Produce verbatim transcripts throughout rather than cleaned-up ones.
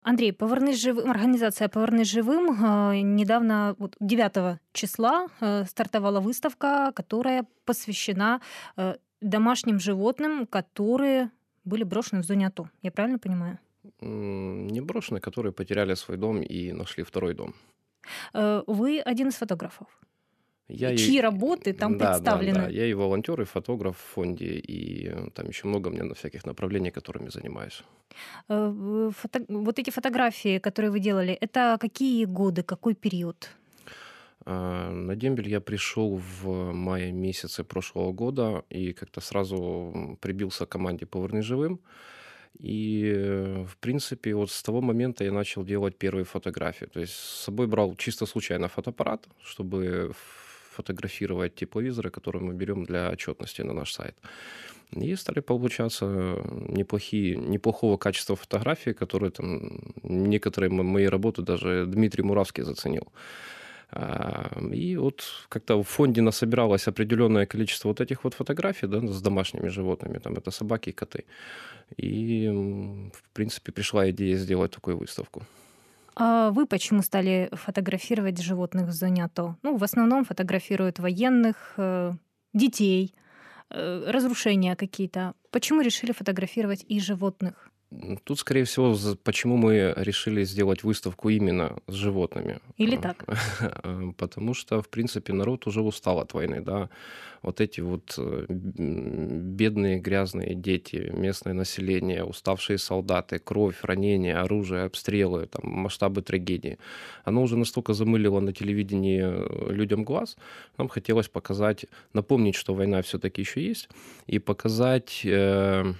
Андрей, «Повернись живым», организация «Повернись живым» э, недавно, вот девятого числа, э, стартовала выставка, которая посвящена э, домашним животным, которые были брошены в зоне АТО. Я правильно понимаю? М, Не брошенные, которые потеряли свой дом и нашли второй дом. Э, Вы один из фотографов. Я и... Чьи работы там Да, да, да. представлены? Я и волонтер, и фотограф в фонде, и э, там еще много мне на всяких направлений, которыми занимаюсь. Э, в- фото- Вот эти фотографии, которые вы делали, это какие годы, какой период? А, На дембель я пришел в мае месяце прошлого года и как-то сразу м, прибился к команде «Повернись живым». И, э, в принципе, вот с того момента я начал делать первые фотографии. То есть с собой брал чисто случайно фотоаппарат, чтобы фотографировать тепловизоры, которые мы берем для отчетности на наш сайт. И стали получаться неплохие, неплохого качества фотографии, которые там некоторые мо- мои работы даже Дмитрий Муравский заценил. А, И вот как-то в фонде насобиралось определенное количество вот этих вот фотографий, да, с домашними животными, там это собаки и коты. И, м, в принципе, пришла идея сделать такую выставку. А вы почему стали фотографировать животных в зоне АТО? Ну, в основном фотографируют военных, э, детей, э, разрушения какие-то. Почему решили фотографировать и животных? М, Тут, скорее всего, за- почему мы решили сделать выставку именно с животными. Или А, так? а, Потому что, в принципе, народ уже устал от войны, да. Вот эти вот э, м, бедные, грязные дети, местное население, уставшие солдаты, кровь, ранения, оружие, обстрелы, там, масштабы трагедии. Оно уже настолько замылило на телевидении э, людям глаз. Нам хотелось показать, напомнить, что война все-таки еще есть, и показать... э,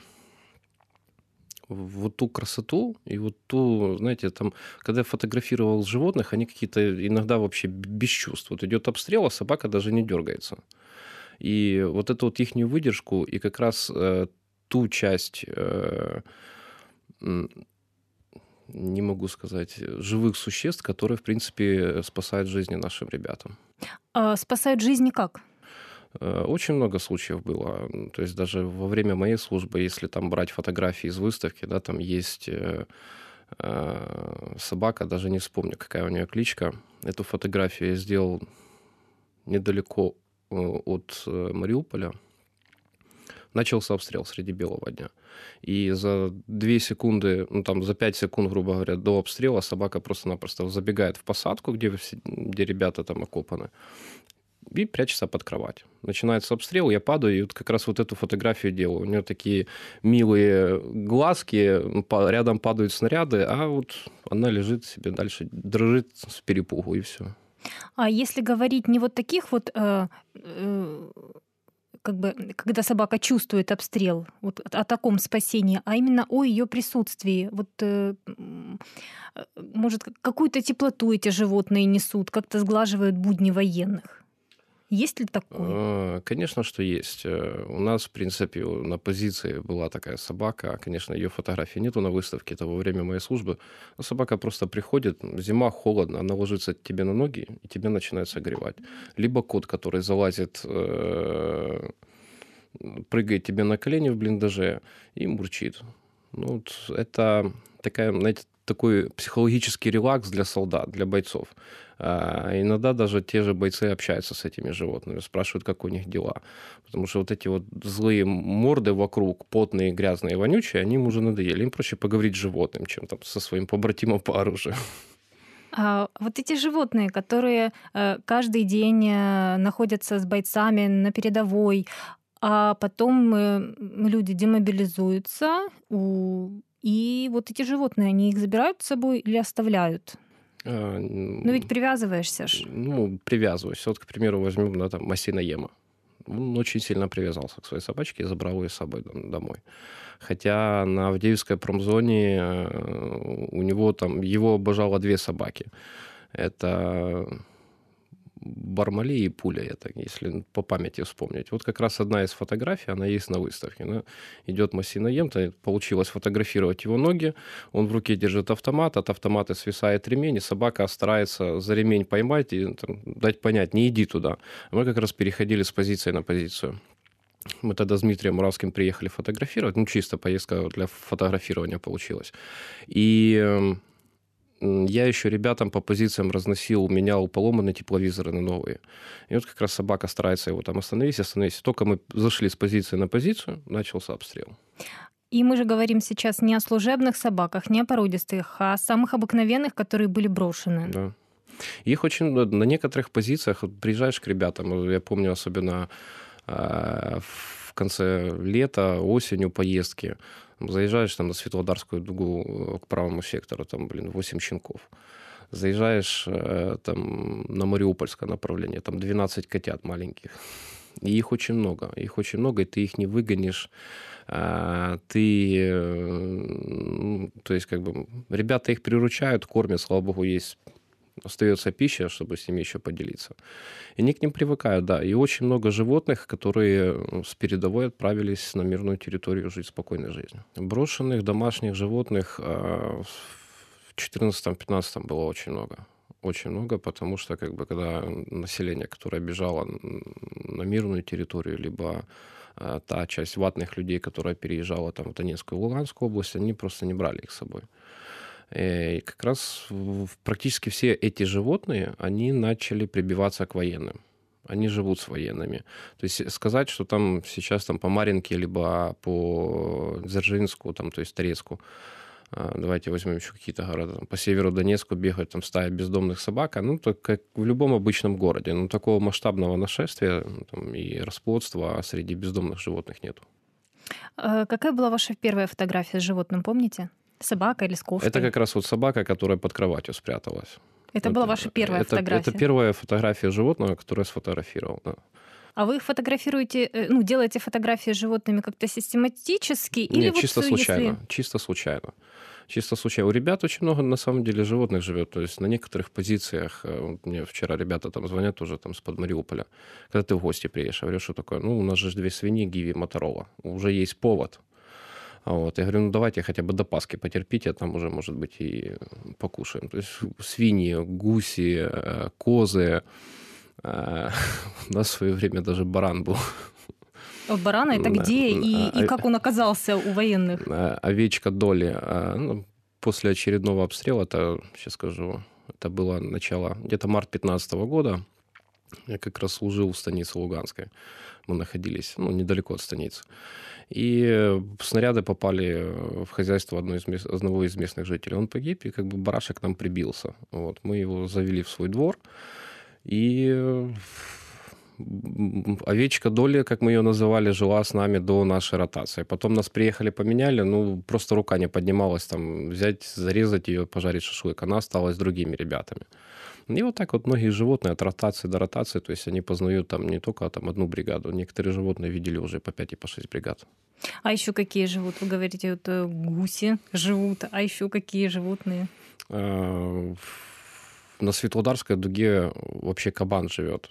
вот ту красоту и вот ту, знаете, там, когда я фотографировал животных, они какие-то иногда вообще б- без чувств. Вот идет обстрел, а собака даже не дергается. И вот эту вот ихнюю выдержку и как раз э, ту часть, э, м, не могу сказать, живых существ, которые, в принципе, спасают жизни нашим ребятам. А спасают жизни как? Э, Очень много случаев было. М, То есть даже во время моей службы, если там брать фотографии из выставки, да, там есть э, э, собака, даже не вспомню, какая у нее кличка. Эту фотографию я сделал недалеко э, от э, Мариуполя. Начался обстрел среди белого дня. И за две секунды, ну там за пять секунд, грубо говоря, до обстрела собака просто-напросто забегает в посадку, где, все- где ребята там окопаны, и прячется под кровать. Начинается обстрел, я падаю, и вот как раз вот эту фотографию делаю. У нее такие милые глазки, па- рядом падают снаряды, а вот она лежит себе дальше, дрожит с перепугу, и все. А если говорить не вот таких вот, э, э, как бы, когда собака чувствует обстрел, вот о о таком спасении, а именно о ее присутствии. Вот, э, м, э, может, к- какую-то теплоту эти животные несут, как-то сглаживают будни военных. Есть ли такое? Конечно, что есть. Э, У нас, в принципе, на позиции была такая собака. Конечно, ее фотографии нету на выставке, это во время моей службы. Но собака просто приходит, зима, холодно, она ложится тебе на ноги, и тебя начинает согревать. Либо кот, который залазит, э, прыгает тебе на колени в блиндаже и мурчит. Ну, вот это такая, знаете, такой психологический релакс для солдат, для бойцов. А, иногда даже те же бойцы общаются с этими животными, спрашивают, как у них дела. Потому что вот эти вот злые морды вокруг, потные, грязные, вонючие, они им уже надоели. Им проще поговорить с животным, чем там со своим побратимом по оружию. А вот эти животные, которые э, каждый день э, находятся с бойцами на передовой, а потом э, люди демобилизуются, у- и вот эти животные, они их забирают с собой или оставляют? А, Ну ведь м, привязываешься ж. Ну, привязываюсь. Вот, к примеру, возьмем, да, там, Масинаема. Он очень сильно привязался к своей собачке и забрал ее с собой дом- домой. Хотя на Авдеевской промзоне э, у него там, его обожало две собаки. Это Бармали и Пуля, это, если по памяти вспомнить. Вот как раз одна из фотографий, она есть на выставке. Да? Идет Масинаем, то получилось фотографировать его ноги, он в руке держит автомат, от автомата свисает ремень, и собака старается за ремень поймать и там, дать понять, не иди туда. А мы как раз переходили с позиции на позицию. Мы тогда с Дмитрием Муравским приехали фотографировать, ну, чисто поездка для фотографирования получилась. И м, я еще ребятам по позициям разносил, менял поломанные тепловизоры на новые. И вот как раз собака старается его там остановить, остановить. Только мы зашли с позиции на позицию, начался обстрел. И мы же говорим сейчас не о служебных собаках, не о породистых, а о самых обыкновенных, которые были брошены. Да. Их очень на на некоторых позициях, вот приезжаешь к ребятам, я помню особенно а, в конце лета, осенью поездки, заезжаешь там на Светлодарскую дугу э, к правому сектору, там, блин, восемь щенков. Заезжаешь э, там на Мариупольское направление, там двенадцать котят маленьких. И их очень много, их очень много, и ты их не выгонишь. А, Ты, э, ну, то есть, как бы, ребята их приручают, кормят, слава богу, есть, остается пища, чтобы с ними еще поделиться. И они к ним привыкают, да. И очень много животных, которые э, с передовой отправились на мирную территорию жить спокойной жизнью. Брошенных домашних животных а, в четырнадцатом-пятнадцатом было очень много. Очень много, потому что, как бы, когда население, которое бежало н- на мирную территорию, либо а, та часть ватных людей, которая переезжала там в Донецкую и Луганскую область, они просто не брали их с собой. Э, И как раз в- практически все эти животные, они начали прибиваться к военным. Они живут с военными. То есть сказать, что там сейчас там по Марьинке, либо по Дзержинску, там, то есть Торецку, а, давайте возьмем еще какие-то города, там, по северу Донецку бегают там стая бездомных собак, а, ну, то как в любом обычном городе. Но такого масштабного нашествия ну, там, и расплодства среди бездомных животных нет. Э, Какая была ваша первая фотография с животным, помните? Собака или с Это кошкой? как раз вот собака, которая под кроватью спряталась. Это Это, была ваша первая это, это фотография. первая фотография животного, которую я сфотографировал. Да. А вы их фотографируете, э, ну, делаете фотографии с животными как-то систематически? Или Нет, вот чисто э, случайно. если... Чисто случайно. Чисто случайно. У ребят очень много, на самом деле, животных живет. То есть на некоторых позициях, э, вот мне вчера ребята там звонят тоже там с-под Мариуполя. Когда ты в гости приедешь, я говорю, что такое? Ну, у нас же две свиньи, Гиви, Моторола. Уже есть повод. А Вот. Я говорю, ну давайте хотя бы до Пасхи потерпите, а там уже, может быть, и покушаем. То есть свиньи, гуси, э, козы. Э, У нас в свое время даже баран был. О, барана это Да. где и, А, и как он оказался у военных? а, Овечка Долли. а, ну, После очередного обстрела, это, сейчас скажу, это было начало, где-то март пятнадцатого года. Я как раз служил в станице Луганской. Мы находились, ну, недалеко от станицы. И э, снаряды попали в хозяйство одной из мест- одного из местных жителей. Он погиб, и как бы барашек к нам прибился. Вот. Мы его завели в свой двор. И э, м, овечка Долли, как мы ее называли, жила с нами до нашей ротации. Потом нас приехали, поменяли, ну, просто рука не поднималась там взять, зарезать ее, пожарить шашлык. Она осталась с другими ребятами. И вот так вот многие животные от ротации до ротации, то есть они познают там не только там одну бригаду, некоторые животные видели уже по пять и по шесть бригад. А еще какие живут? Вы говорите, вот э, гуси живут, а еще какие животные? А, в- На Светлодарской дуге вообще кабан живет.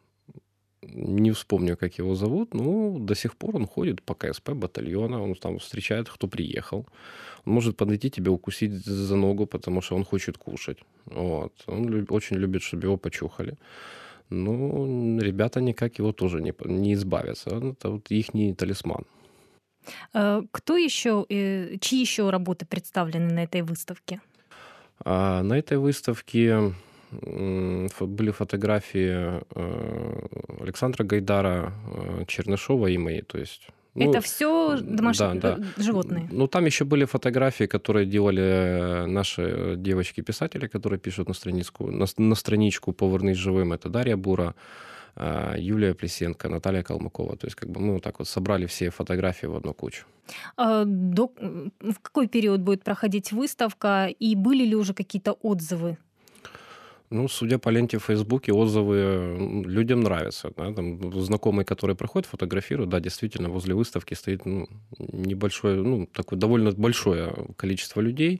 Не вспомню, как его зовут, но до сих пор он ходит по КСП батальона, он там встречает, кто приехал. Он может подойти тебе укусить за ногу, потому что он хочет кушать. Вот. Он лю- очень любит, чтобы его почухали. Ну, ребята никак его тоже не, по- не избавятся. Это вот их талисман. Э, Кто еще, э, чьи еще работы представлены на этой выставке? А на этой выставке м, фо- были фотографии э, Александра Гайдара, э, Чернышова и мои. То есть, Это ну, все домашние да, да. э, животные. Ну, там еще были фотографии, которые делали наши девочки-писатели, которые пишут на страничку, на, с- на страничку «Поварный живым». Это Дарья Бура, а, Юлия Плесенко, Наталья Калмыкова. То есть как бы мы вот так вот собрали все фотографии в одну кучу. А до- м, в какой период будет проходить выставка и были ли уже какие-то отзывы? Ну, судя по ленте в Фейсбуке, отзывы м, людям нравятся. Да? Там знакомые, которые проходят, фотографируют. Да, действительно, возле выставки стоит ну, небольшое, ну, такое довольно большое количество людей.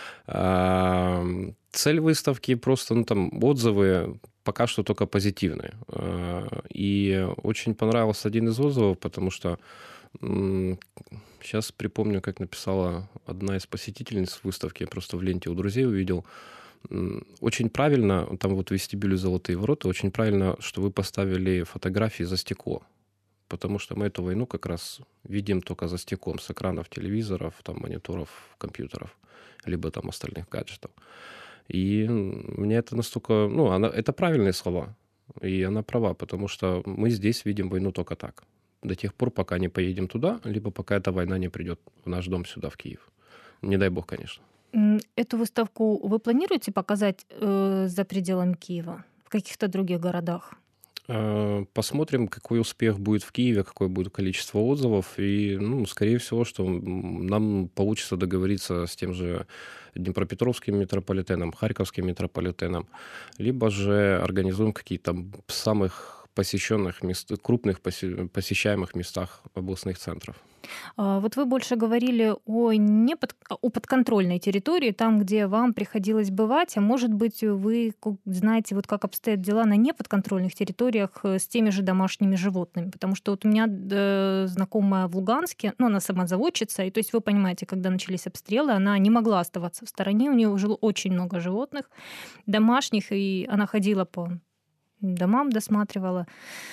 А, Цель выставки просто, ну, там, отзывы пока что только позитивные. А, И очень понравился один из отзывов, потому что м, сейчас припомню, как написала одна из посетительниц выставки, я просто в ленте у друзей увидел. М, Очень правильно, там вот в вестибюле «Золотые ворота», очень правильно, что вы поставили фотографии за стекло. Потому что мы эту войну как раз видим только за стеклом, с экранов телевизоров, там, мониторов, компьютеров, либо там остальных гаджетов. И мне это настолько... Ну, она, это правильные слова. И она права, потому что мы здесь видим войну только так. До тех пор, пока не поедем туда, либо пока эта война не придет в наш дом сюда, в Киев. Не дай бог, конечно. Эту выставку вы планируете показать э, за пределами Киева, в каких-то других городах? Посмотрим, какой успех будет в Киеве, какое будет количество отзывов. И, ну, скорее всего, что нам получится договориться с тем же Днепропетровским метрополитеном, Харьковским метрополитеном, либо же организуем какие-то самых посещенных мест, крупных посещаемых местах областных центров. Вот вы больше говорили о, непод... о подконтрольной территории, там, где вам приходилось бывать, а может быть, вы знаете, вот как обстоят дела на неподконтрольных территориях с теми же домашними животными, потому что вот у меня э, знакомая в Луганске, ну, она самозаводчица, и то есть вы понимаете, когда начались обстрелы, она не могла оставаться в стороне, у нее жило очень много животных домашних, и она ходила по домам, досматривала.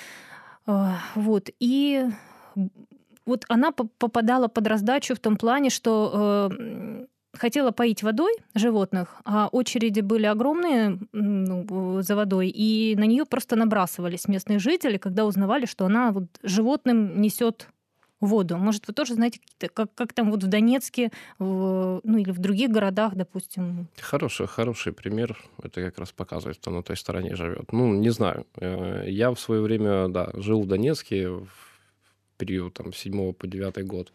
Вот, и... Вот она попадала под раздачу в том плане, что э, хотела поить водой животных, а очереди были огромные ну, за водой, и на нее просто набрасывались местные жители, когда узнавали, что она вот животным несет воду. Может, вы тоже знаете, как, как там вот в Донецке, в, ну или в других городах, допустим? Хороший, хороший пример. Это как раз показывает, кто на той стороне живет. Ну, не знаю. Я в свое время, да, жил в Донецке, период там, с седьмого по девятый год.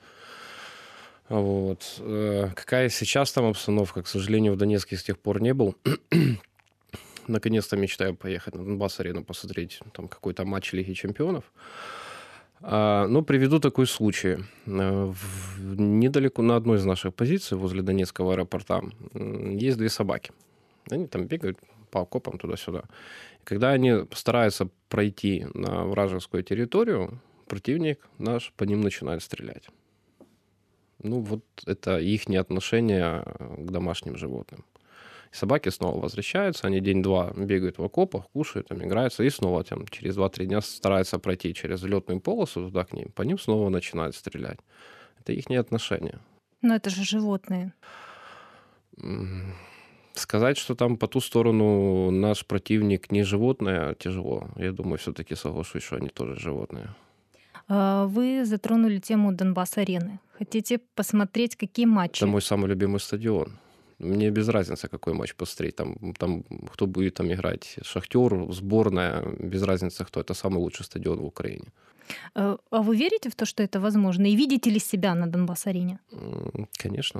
Вот. Какая сейчас там обстановка? К сожалению, в Донецке с тех пор не был. Наконец-то мечтаю поехать на Донбасс-арену, посмотреть там какой-то матч Лиги чемпионов. Но приведу такой случай. Недалеко на одной из наших позиций, возле Донецкого аэропорта, есть две собаки. Они там бегают по окопам туда-сюда. Когда они стараются пройти на вражескую территорию, противник наш по ним начинает стрелять. Ну, вот это их отношение к домашним животным. Собаки снова возвращаются, они день-два бегают в окопах, кушают, там, играются, и снова там, через два-три дня стараются пройти через взлетную полосу туда к ним, по ним снова начинают стрелять. Это их отношение. Но это же животные. Сказать, что там по ту сторону наш противник не животное, тяжело. Я думаю, все-таки соглашусь, что они тоже животные. Вы затронули тему Донбасс-арены. Хотите посмотреть, какие матчи? Это мой самый любимый стадион. Мне без разницы, какой матч посмотреть. Там, там, кто будет там играть. Шахтер, сборная, без разницы кто. Это самый лучший стадион в Украине. А вы верите в то, что это возможно? И видите ли себя на Донбасс-арене? Конечно.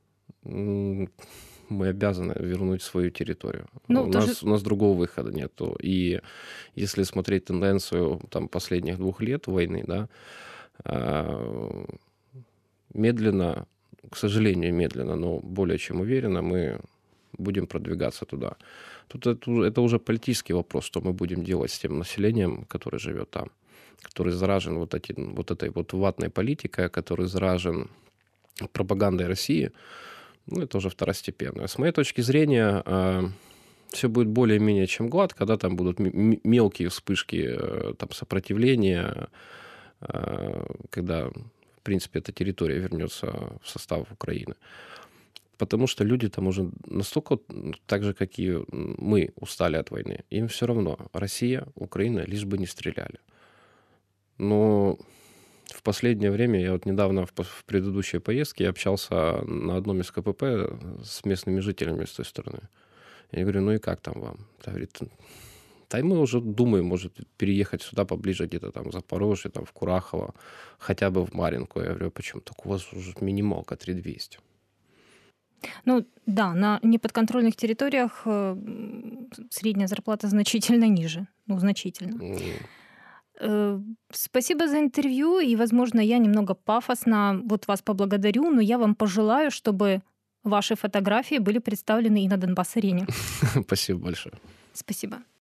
Мы обязаны вернуть свою территорию. Ну, у, тоже... нас, у нас другого выхода нет. И если смотреть тенденцию там, последних двух лет войны, да, медленно, к сожалению, медленно, но более чем уверенно мы будем продвигаться туда. Тут это, это уже политический вопрос, что мы будем делать с тем населением, которое живет там, который заражен вот, эти, вот этой вот ватной политикой, который заражен пропагандой России. Ну, это уже второстепенно. С моей точки зрения, э, все будет более-менее чем гладко, когда там будут м- мелкие вспышки э, там, сопротивления, э, когда, в принципе, эта территория вернется в состав Украины. Потому что люди там уже настолько, так же, как и мы, устали от войны. Им все равно. Россия, Украина, лишь бы не стреляли. Но... В последнее время, я вот недавно в, в предыдущей поездке общался на одном из КПП с местными жителями с той стороны. Я говорю, ну и как там вам? Та говорит, да и мы уже думаем, может, переехать сюда поближе, где-то там в Запорожье, там в Курахово, хотя бы в Марьинку. Я говорю, почему? Так у вас уже минималка три тысячи двести. Ну да, на неподконтрольных территориях средняя зарплата значительно ниже. Ну, значительно. Mm. Спасибо за интервью, и, возможно, я немного пафосно вот вас поблагодарю, но я вам пожелаю, чтобы ваши фотографии были представлены и на Донбасс-арене. Спасибо большое. Спасибо.